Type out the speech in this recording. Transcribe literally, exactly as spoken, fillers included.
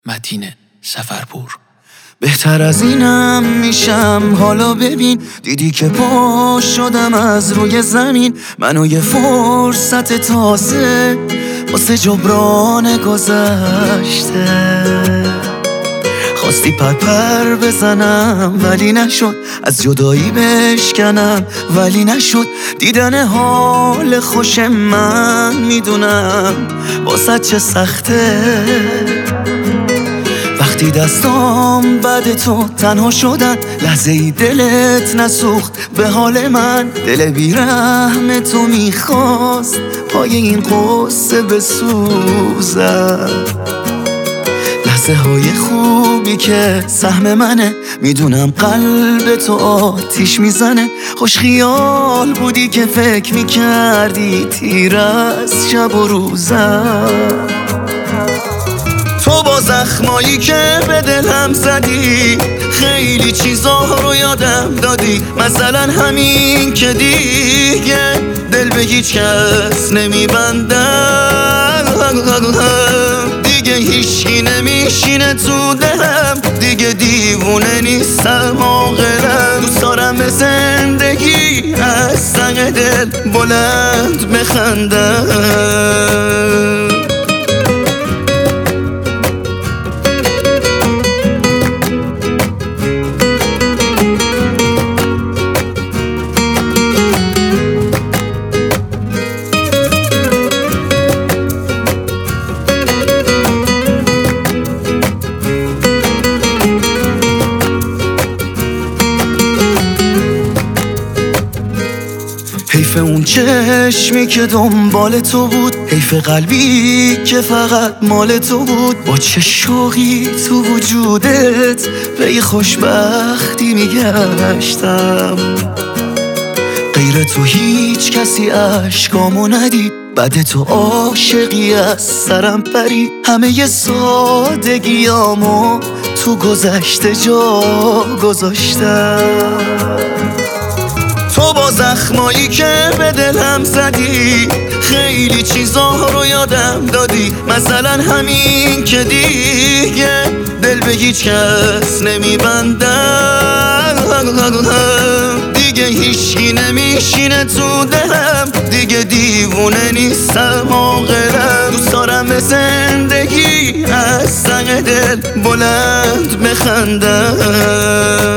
متین سفرپور. بهتر از اینم میشم حالا ببین، دیدی که پاش شدم از روی زمین. منو یه فرصت تازه واسه جبران گذشته، خواستی پر پر بزنم ولی نشد، از جدایی بشکنم ولی نشد. دیدن حال خوش من میدونم واسه چه سخته، وقتی دستام بعد تو تنها شدن، لحظه ای دلت نسوخت به حال من. دل بیرحم تو میخواست پای این قصه بسوزم، لحظه های خوبی که سهم منه، میدونم قلب تو آتیش میزنه. خوش خیال بودی که فکر میکردی تیر از شب و روزم، تو با زخمایی که به دلم زدی خیلی چیزا رو یادم دادی. مثلا همین که دیگه دل به هیچ کس نمیبندم، دیگه هیچی نمیشینه تو دلم، دیگه دیوونه نیستم عاقلم. دوست دارم به زندگی از ته دل بلند بخندم. حیف اون چشمی که دنبال تو بود، حیف قلبی که فقط مال تو بود. با چه شوقی تو وجودت به یه خوشبختی میگشتم، غیر تو هیچ کسی عشقامو ندید. بعد تو عاشقی از سرم پرید، همه ی سادگیامو تو گذشته جا گذاشتم. تو با زخمایی که به دلم زدی خیلی چیزا رو یادم دادی. مثلا همین که دیگه دل به هیچ کس نمیبندم، دیگه هیچی نمیشینه تو دلم، دیگه دیوونه نیستم عاقلم. دوست دارم به زندگی از ته دل بلند بخندم.